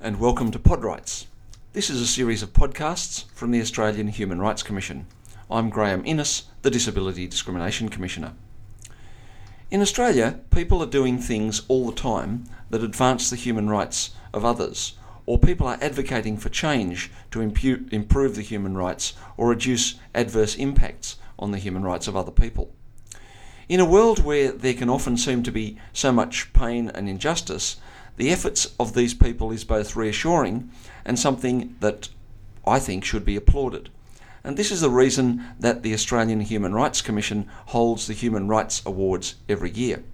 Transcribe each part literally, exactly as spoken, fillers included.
and welcome to PodRights. This is a series of podcasts from the Australian Human Rights Commission. I'm Graham Innes, the Disability Discrimination Commissioner. In Australia, people are doing things all the time that advance the human rights of others, or people are advocating for change to impu- improve the human rights or reduce adverse impacts on the human rights of other people. In a world where there can often seem to be so much pain and injustice, the efforts of these people is both reassuring and something that I think should be applauded. And this is the reason that the Australian Human Rights Commission holds the Human Rights Awards every year.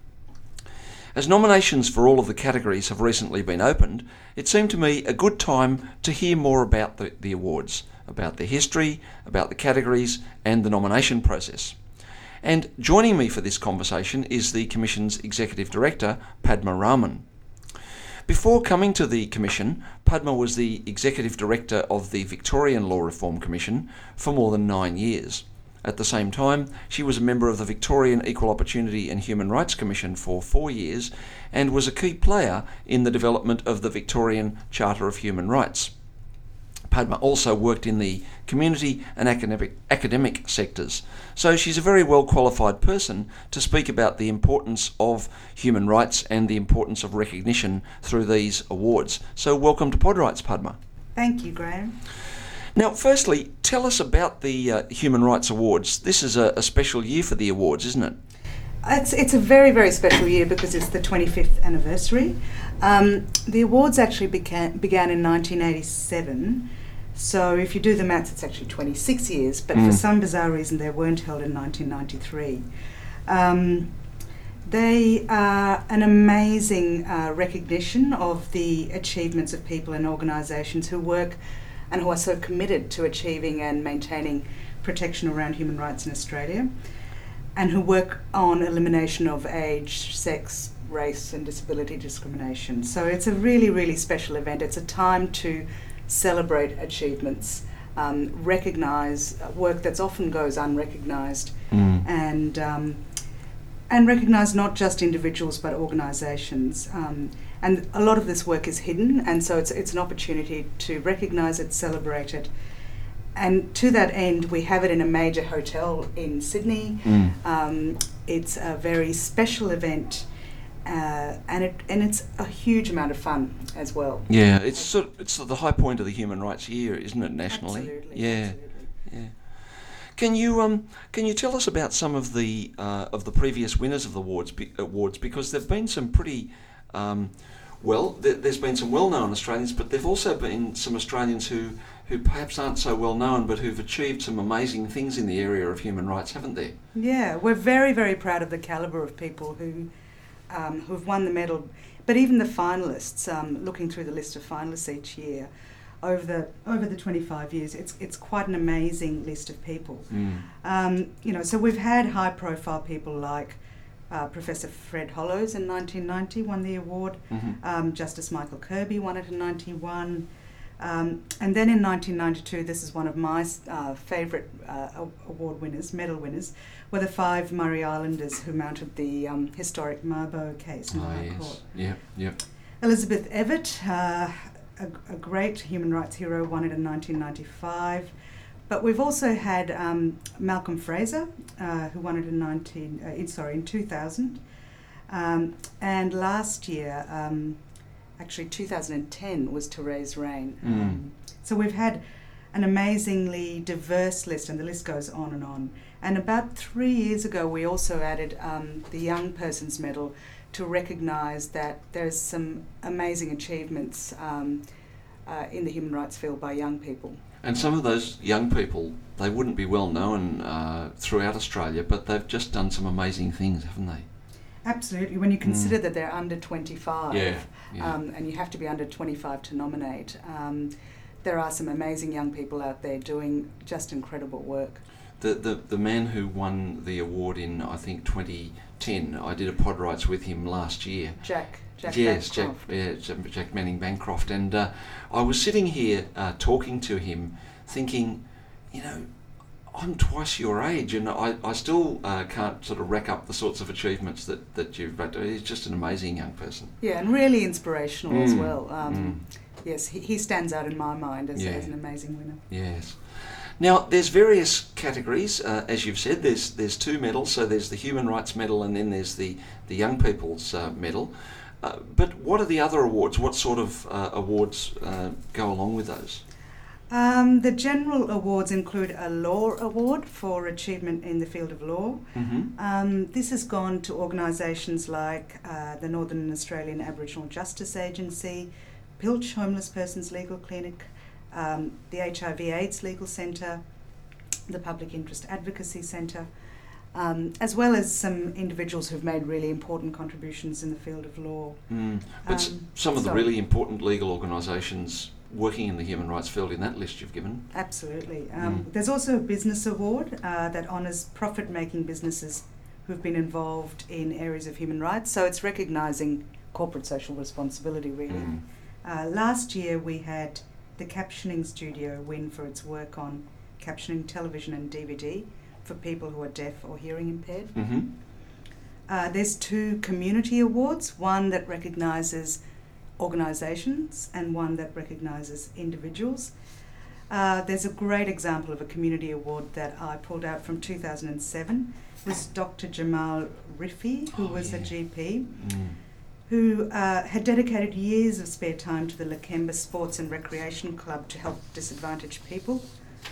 As nominations for all of the categories have recently been opened, it seemed to me a good time to hear more about the, the awards, about their history, about the categories and the nomination process. And joining me for this conversation is the Commission's Executive Director, Padma Raman. Before coming to the Commission, Padma was the Executive Director of the Victorian Law Reform Commission for more than nine years. At the same time, she was a member of the Victorian Equal Opportunity and Human Rights Commission for four years and was a key player in the development of the Victorian Charter of Human Rights. Padma also worked in the community and academic, academic sectors, so she's a very well qualified person to speak about the importance of human rights and the importance of recognition through these awards. So welcome to PodRights, Padma. Thank you, Graham. Now, firstly, tell us about the uh, Human Rights Awards. This is a, a special year for the awards, isn't it? It's it's a very, very special year because it's the twenty-fifth anniversary. Um, the awards actually began, began in nineteen eighty-seven. So if you do the maths, it's actually twenty-six years, but mm. for some bizarre reason they weren't held in nineteen ninety-three. Um, they are an amazing uh, recognition of the achievements of people and organisations who work and who are so committed to achieving and maintaining protection around human rights in Australia, and who work on elimination of age, sex, race and disability discrimination. So it's a really, really special event. It's a time to celebrate achievements, um, recognise work that often goes unrecognised, mm. and um, and recognise not just individuals but organisations. Um, and a lot of this work is hidden, and so it's it's an opportunity to recognise it, celebrate it. And to that end, we have it in a major hotel in Sydney. Mm. Um, it's a very special event. Uh, and it and it's a huge amount of fun as well. Yeah, it's sort of, it's the high point of the Human Rights Year, isn't it, nationally? Absolutely. Yeah, absolutely. yeah. Can you um can you tell us about some of the uh, of the previous winners of the awards be, awards because there've been some pretty um well there, there's been some well-known Australians, but there've also been some Australians who who perhaps aren't so well known but who've achieved some amazing things in the area of human rights, haven't they? Yeah, we're very very proud of the calibre of people who. Um, who've won the medal, but even the finalists. Um, looking through the list of finalists each year, over the over the twenty-five years, it's it's quite an amazing list of people. Mm. Um, you know, so we've had high-profile people like uh, Professor Fred Hollows in nineteen ninety won the award. Mm-hmm. Um, Justice Michael Kirby won it in ninety-one. Um, and then in nineteen ninety-two, this is one of my uh, favourite uh, award winners, medal winners, were the five Murray Islanders who mounted the um, historic Mabo case in the oh, High yes. Court. Yeah, yeah. Elizabeth Evatt, uh, a, a great human rights hero, won it in nineteen ninety-five. But we've also had um, Malcolm Fraser, uh, who won it in nineteen, uh, in, sorry, in two thousand. Um, and last year. Um, Actually, two thousand ten was Therese Rain. Mm. Um, so we've had an amazingly diverse list, and the list goes on and on. And about three years ago, we also added um, the Young Person's Medal to recognise that there's some amazing achievements um, uh, in the human rights field by young people. And some of those young people, they wouldn't be well known uh, throughout Australia, but they've just done some amazing things, haven't they? Absolutely. When you consider mm. that they're under twenty-five, yeah, yeah. Um, and you have to be under twenty-five to nominate, um, there are some amazing young people out there doing just incredible work. The the the man who won the award in, I think, twenty ten, I did a PodRights with him last year. Jack. Jack yes, Bancroft. Jack, yeah, Jack Manning Bancroft. And uh, I was sitting here uh, talking to him, thinking, you know, I'm twice your age, and I, I still uh, can't sort of rack up the sorts of achievements that, that you've... But he's just an amazing young person. Yeah, and really inspirational mm. as well. Um, mm. yes, he, he stands out in my mind as, Yeah. as an amazing winner. Yes. Now, there's various categories, uh, as you've said. There's there's two medals. So there's the Human Rights Medal, and then there's the the Young People's uh, Medal. Uh, but what are the other awards? What sort of uh, awards uh, go along with those? Um, the general awards include a Law Award for achievement in the field of law. Mm-hmm. Um, this has gone to organisations like uh, the Northern Australian Aboriginal Justice Agency, Pilch Homeless Persons Legal Clinic, um, the H I V AIDS Legal Centre, the Public Interest Advocacy Centre, um, as well as some individuals who've made really important contributions in the field of law. Mm. But s- Um, some of the so- really important legal organisations working in the human rights field in that list you've given. Absolutely. Um, Mm. There's also a business award uh, that honours profit-making businesses who've been involved in areas of human rights. So it's recognising corporate social responsibility, really. Mm. Uh, last year we had the Captioning Studio win for its work on captioning television and D V D for people who are deaf or hearing impaired. Mm-hmm. Uh, there's two community awards, one that recognises organisations and one that recognises individuals. Uh, there's a great example of a community award that I pulled out from two thousand seven. It was Doctor Jamal Rifi, who Oh, was yeah. a G P, Mm. who uh, had dedicated years of spare time to the Lakemba Sports and Recreation Club to help disadvantaged people.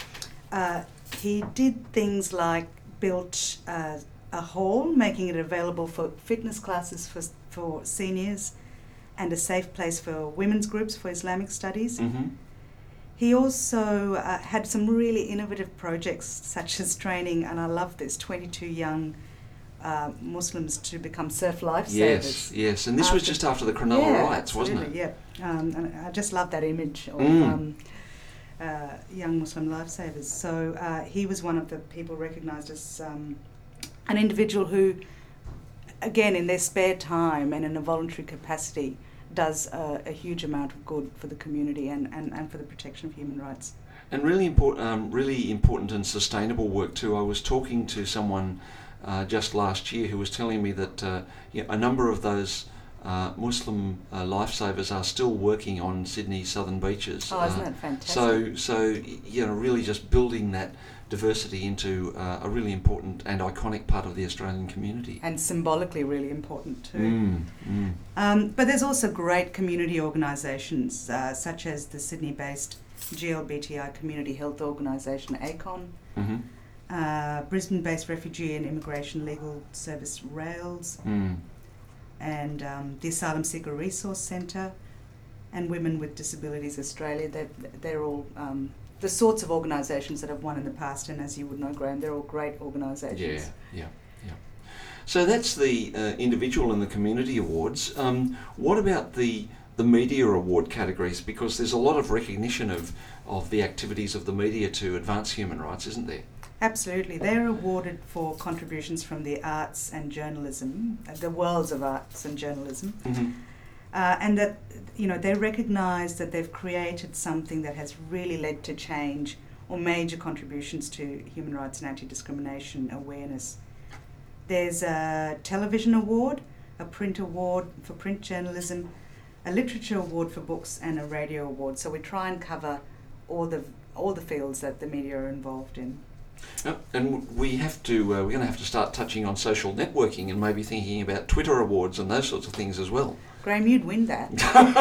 Uh, he did things like built uh, a hall, making it available for fitness classes for, for seniors and a safe place for women's groups for Islamic studies. Mm-hmm. He also uh, had some really innovative projects such as training, and I love this, twenty-two young uh, Muslims to become surf lifesavers. Yes, yes. And this was After- just after the Cronulla Yeah, riots, wasn't it? absolutely, Yeah, um, and I just love that image of Mm. um, uh, young Muslim lifesavers. So uh, he was one of the people recognised as um, an individual who, again, in their spare time and in a voluntary capacity, does uh, a huge amount of good for the community and, and, and for the protection of human rights. And really important, um, really important and sustainable work too. I was talking to someone uh, just last year who was telling me that uh, you know, a number of those uh, Muslim uh, lifesavers are still working on Sydney's southern beaches. Oh, isn't Uh, that fantastic? So, so you know, really just building that diversity into uh, a really important and iconic part of the Australian community. And symbolically really important too. Mm, mm. Um, but there's also great community organisations uh, such as the Sydney-based G L B T I Community Health Organisation, ACON, Mm-hmm. uh, Brisbane-based Refugee and Immigration Legal Service, RAILS, Mm. and um, the Asylum Seeker Resource Centre, and Women with Disabilities Australia. They're, they're all um, the sorts of organisations that have won in the past, and as you would know, Graham, they're all great organisations. Yeah, yeah, yeah. So that's the uh, individual and the community awards. Um, what about the the media award categories? Because there's a lot of recognition of of the activities of the media to advance human rights, isn't there? Absolutely. They're awarded for contributions from the arts and journalism, uh, the worlds of arts and journalism, Mm-hmm. uh, and that, you know, they recognise that they've created something that has really led to change or major contributions to human rights and anti-discrimination awareness. There's a television award, a print award for print journalism, a literature award for books, and a radio award. So we try and cover all the all the fields that the media are involved in. Uh, and we have to, uh, we're going to have to start touching on social networking and maybe thinking about Twitter awards and those sorts of things as well. Graham, you'd win that.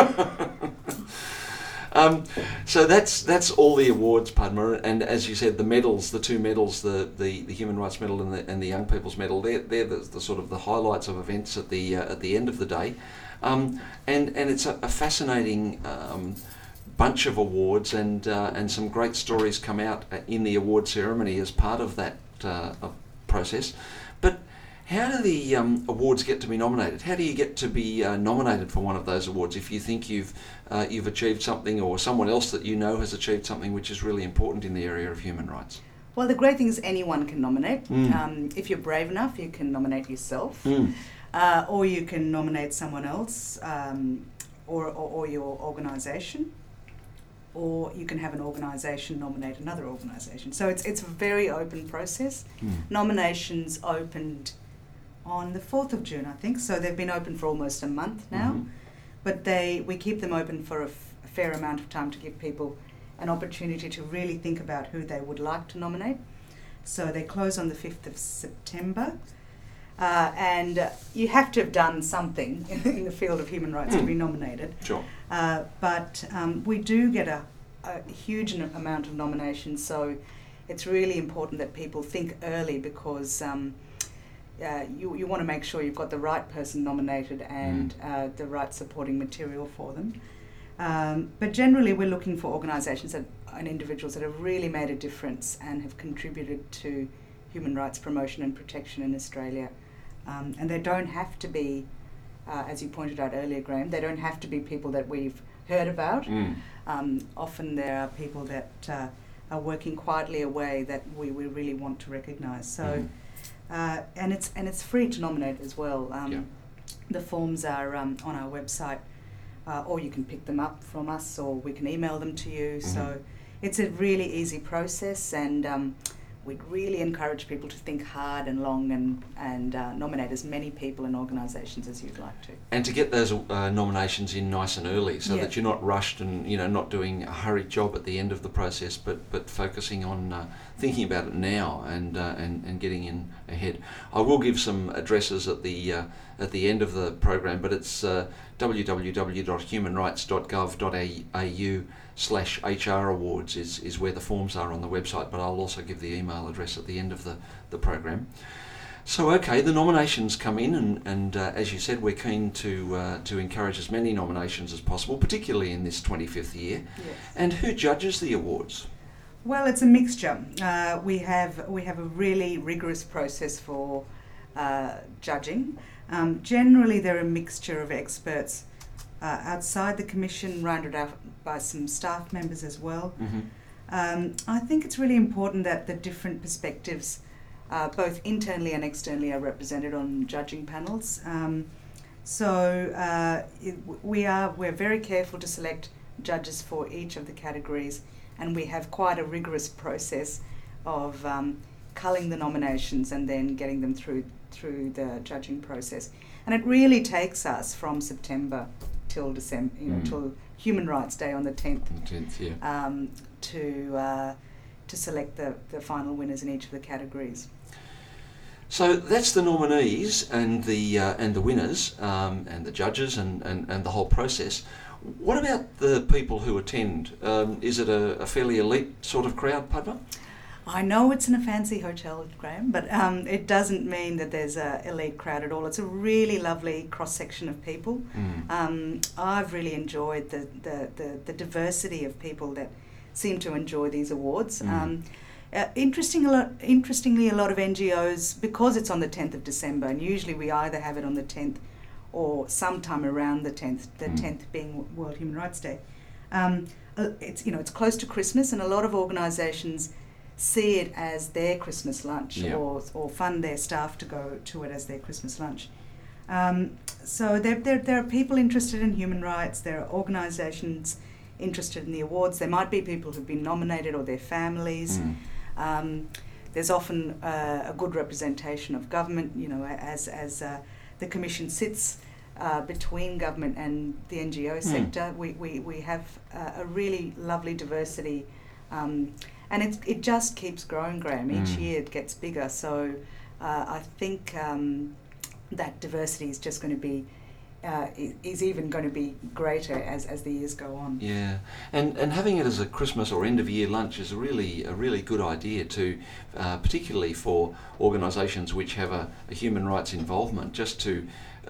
Um, so that's that's all the awards, Padma, and as you said, the medals, the two medals, the, the, the Human Rights Medal and the and the Young People's Medal, they're they're the, the sort of the highlights of events at the uh, at the end of the day, um, and and it's a, a fascinating um, bunch of awards, and uh, and some great stories come out in the award ceremony as part of that uh, process, but. How do the um, awards get to be nominated? How do you get to be uh, nominated for one of those awards if you think you've uh, you've achieved something, or someone else that you know has achieved something which is really important in the area of human rights? Well, the great thing is anyone can nominate. Mm. Um, if you're brave enough, you can nominate yourself, Mm. uh, or you can nominate someone else, um, or, or, or your organisation, or you can have an organisation nominate another organisation. So it's it's a very open process. Mm. Nominations opened on the fourth of June, I think, so they've been open for almost a month now, Mhm. but they we keep them open for a, f- a fair amount of time to give people an opportunity to really think about who they would like to nominate. So they close on the fifth of September. Uh, and uh, you have to have done something in the field of human rights mm. to be nominated. Sure. Uh, but um, we do get a, a huge n- amount of nominations, so it's really important that people think early, because um, uh, you, you want to make sure you've got the right person nominated and mm. uh, the right supporting material for them. Um, but generally we're looking for organisations that, and individuals that have really made a difference and have contributed to human rights promotion and protection in Australia. Um, and they don't have to be, uh, as you pointed out earlier, Graham, they don't have to be people that we've heard about. Mm. Um, often there are people that uh, are working quietly away that we, we really want to recognise. So, mm. uh, and it's and it's free to nominate as well. Um, yeah. The forms are um, on our website, uh, or you can pick them up from us, or we can email them to you. Mm-hmm. So it's a really easy process, and um, we'd really encourage people to think hard and long and, and uh, nominate as many people and organisations as you'd like to. And to get those uh, nominations in nice and early, so yeah. that you're not rushed and, you know, not doing a hurried job at the end of the process, but, but focusing on uh, thinking about it now and, uh, and and getting in ahead. I will give some addresses at the uh, at the end of the program, but it's uh, w w w dot human rights dot gov dot a u slash H R awards is, is where the forms are on the website, but I'll also give the email address at the end of the, the program. So, okay, the nominations come in, and, and uh, as you said, we're keen to uh, to encourage as many nominations as possible, particularly in this twenty-fifth year. Yes. And who judges the awards? Well, it's a mixture. Uh, we have we have a really rigorous process for uh, judging. Um, generally, they're a mixture of experts uh, outside the Commission, rounded out by some staff members as well. Mm-hmm. Um, I think it's really important that the different perspectives, uh, both internally and externally, are represented on judging panels. Um, so uh, it, we are we're very careful to select judges for each of the categories, and we have quite a rigorous process of um, culling the nominations and then getting them through through the judging process. And it really takes us from September till December, you know, mm. till Human Rights Day on the tenth, tenth yeah. um, to uh, to select the, the final winners in each of the categories. So that's the nominees and the uh, and the winners um, and the judges and, and, and the whole process. What about the people who attend? Um, is it a, a fairly elite sort of crowd, Padma? I know it's in a fancy hotel, Graham, but um, it doesn't mean that there's an elite crowd at all. It's a really lovely cross-section of people. Mm. Um, I've really enjoyed the, the, the, the diversity of people that seem to enjoy these awards. Mm. Um, uh, interesting a lot, interestingly, a lot of N G Os, because it's on the tenth of December, and usually we either have it on the tenth or sometime around the tenth, the mm. tenth being World Human Rights Day. Um, it's, you know, it's close to Christmas, and a lot of organisations see it as their Christmas lunch, yep. or or fund their staff to go to it as their Christmas lunch. Um, so there, there, there are people interested in human rights, there are organisations interested in the awards, there might be people who've been nominated or their families. Mm. Um, there's often uh, a good representation of government, you know, as, as uh, the Commission sits uh, between government and the N G O sector. Mm. We, we, we have uh, a really lovely diversity. Um, And it it just keeps growing, Graham. Each mm. year it gets bigger. So uh, I think um, that diversity is just going to be, uh, is even going to be greater as, as the years go on. Yeah, and and having it as a Christmas or end of year lunch is a really a really good idea to, uh, particularly for organisations which have a, a human rights involvement, just to.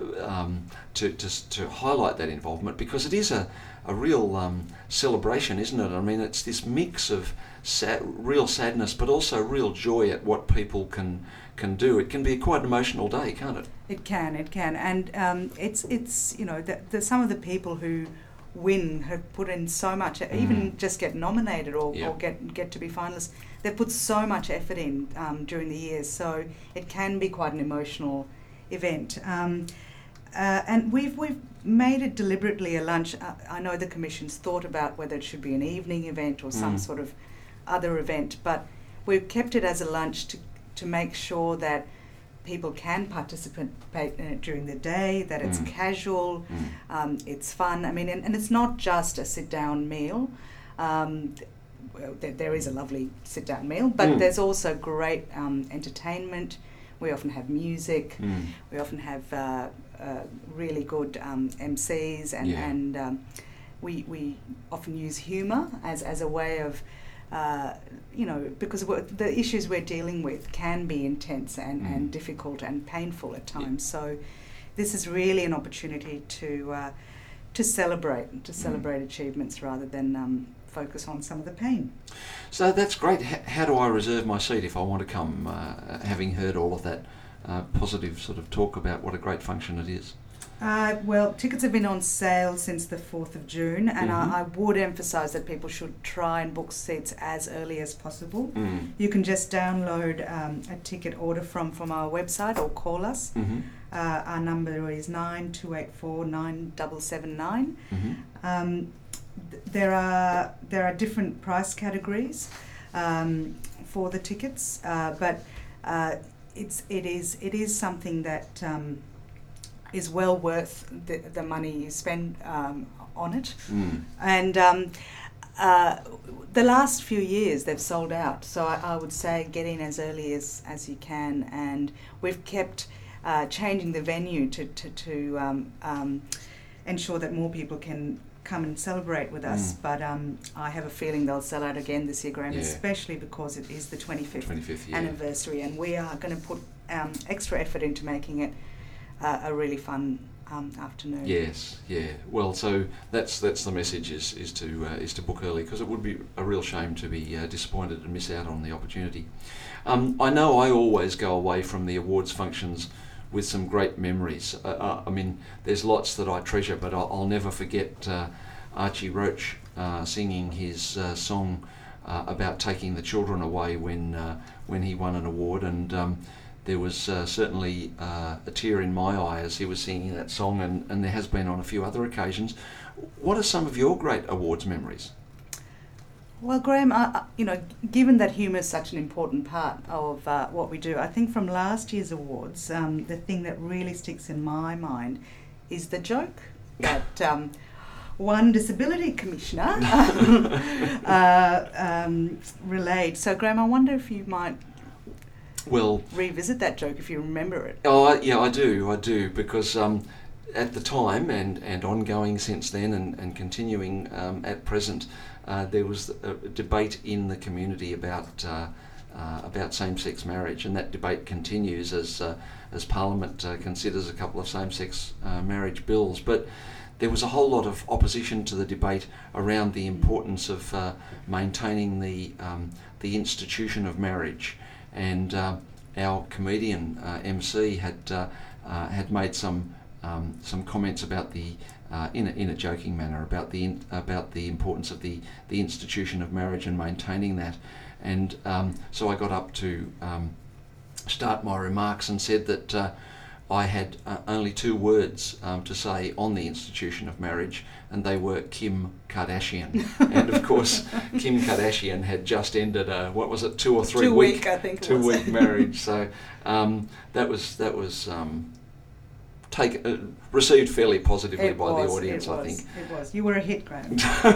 Um, to, to to highlight that involvement, because it is a, a real um, celebration, isn't it? I mean, it's this mix of sad, real sadness, but also real joy at what people can can do. It can be quite an emotional day, can't it? It can, it can, and um, it's it's you know the, the some of the people who win have put in so much, mm. even just get nominated or, yeah. or get get to be finalists. They've put so much effort in um, during the years, so it can be quite an emotional event. Um, Uh, and we've we've made it deliberately a lunch. Uh, I know the Commission's thought about whether it should be an evening event or some mm. sort of other event, but we've kept it as a lunch to to make sure that people can participate in it during the day, that it's Mm. casual, Mm. um, it's fun. I mean, and, and it's not just a sit-down meal. Um, well, there, there is a lovely sit-down meal, but Mm. there's also great um, entertainment. We often have music. Mm. We often have uh, uh, really good um, M Cs, and, Yeah. and um, we we often use humour as, as a way of, uh, you know, because we're, the issues we're dealing with can be intense and, Mm. and difficult and painful at times. So this is really an opportunity to uh, to celebrate, to celebrate achievements rather than um, focus on some of the pain. So that's great. H- how do I reserve my seat if I want to come, uh, having heard all of that uh, positive sort of talk about what a great function it is? Uh, well, tickets have been on sale since the fourth of June, and Mhm. I, I would emphasise that people should try and book seats as early as possible. Mm. You can just download um, a ticket order from, from our website or call us. Mm-hmm. Uh, our number is nine two eight four nine seven seven nine. Mm-hmm. Um, th- there are there are different price categories um, for the tickets, uh, but uh, it's it is it is something that um, is well worth the, the money you spend um, on it. Mm. And um, uh, the last few years they've sold out, so I, I would say get in as early as, as you can. And we've kept uh, changing the venue to to, to um, um, ensure that more people can come and celebrate with us. Mm. But um, I have a feeling they'll sell out again this year, Graham, Yeah. especially because it is the twenty-fifth, twenty-fifth year. anniversary, and we are going to put um, extra effort into making it uh, a really fun um, afternoon. Yes, yeah. Well, so that's that's the message is is to uh, is to book early, because it would be a real shame to be uh, disappointed and miss out on the opportunity. Um, I know I always go away from the awards functions with some great memories. Uh, uh, I mean, there's lots that I treasure, but I'll, I'll never forget uh, Archie Roach uh, singing his uh, song uh, about taking the children away when uh, when he won an award, and um, there was uh, certainly uh, a tear in my eye as he was singing that song, and, and there has been on a few other occasions. What are some of your great awards memories? Well, Graham, I, I- you know, given that humour is such an important part of uh, what we do, I think from last year's awards, um, the thing that really sticks in my mind is the joke that um, one disability commissioner uh, um, relayed. So, Graham, I wonder if you might Well, revisit that joke if you remember it. oh I, yeah, I do, I do, because um, at the time and, and ongoing since then, and, and continuing um, at present, uh, there was a debate in the community about uh, uh, about same-sex marriage, and that debate continues as uh, as Parliament uh, considers a couple of same-sex uh, marriage bills. But there was a whole lot of opposition to the debate around the importance of uh, maintaining the um, the institution of marriage, and uh, our comedian uh, M C had uh, uh, had made some um, some comments about the uh, in a, in a joking manner about the in, about the importance of the the institution of marriage and maintaining that, and um, so I got up to um, start my remarks and said that uh, I had uh, only two words um, to say on the institution of marriage, and they were Kim Kardashian. And of course, Kim Kardashian had just ended a, what was it, two or three Two week, week, I think it two was. week marriage. So um, that was that was um, take uh, received fairly positively It by was, the audience, it I was, think. It was. You were a hit, Graham.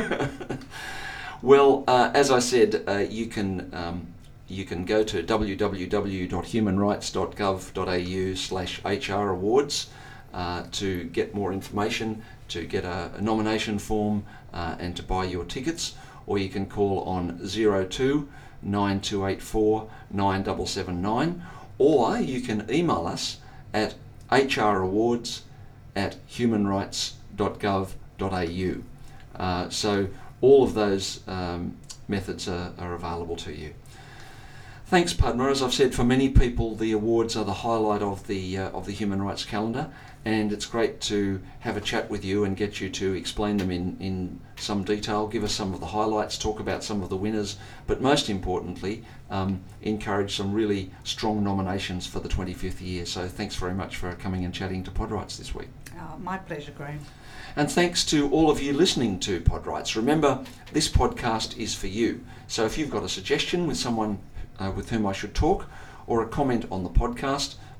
Well, uh, as I said, uh, you can um, you can go to w w w dot human rights dot gov dot a u slash H R awards uh, to get more information, to get a, a nomination form, uh, and to buy your tickets, or you can call on zero two nine two eight four nine seven seven nine, or you can email us at h r awards at human rights dot gov dot a u. Uh, so all of those um, methods are, are available to you. Thanks, Padma. As I've said, for many people, the awards are the highlight of the uh, of the human rights calendar, and it's great to have a chat with you and get you to explain them in, in some detail, give us some of the highlights, talk about some of the winners, but most importantly, um, encourage some really strong nominations for the twenty-fifth year. So thanks very much for coming and chatting to PodRights this week. Oh, my pleasure, Graham. And thanks to all of you listening to PodRights. Remember, this podcast is for you. So if you've got a suggestion with someone uh, with whom I should talk, or a comment on the podcast,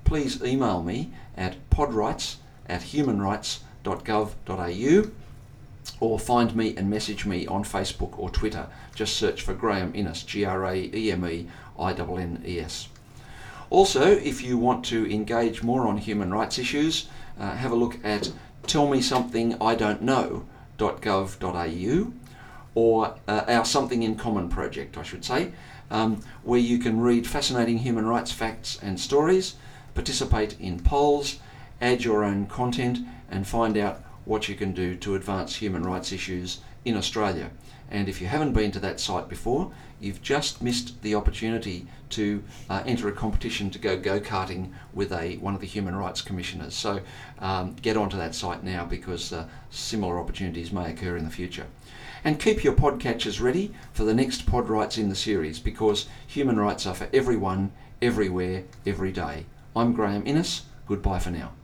please email me at podrights at humanrights dot gov dot a u or find me and message me on Facebook or Twitter. Just search for Graham Innes, G R A E M E I N N E S. Also, if you want to engage more on human rights issues, uh, have a look at tell me something I don't know dot gov dot a u or uh, our Something in Common project, I should say, um, where you can read fascinating human rights facts and stories, participate in polls, add your own content, and find out what you can do to advance human rights issues in Australia. And if you haven't been to that site before, you've just missed the opportunity to uh, enter a competition to go go-karting with a one of the human rights commissioners. So um, get onto that site now, because uh, similar opportunities may occur in the future. And keep your podcatchers ready for the next Pod Rights in the series, because human rights are for everyone, everywhere, every day. I'm Graham Innes. Goodbye for now.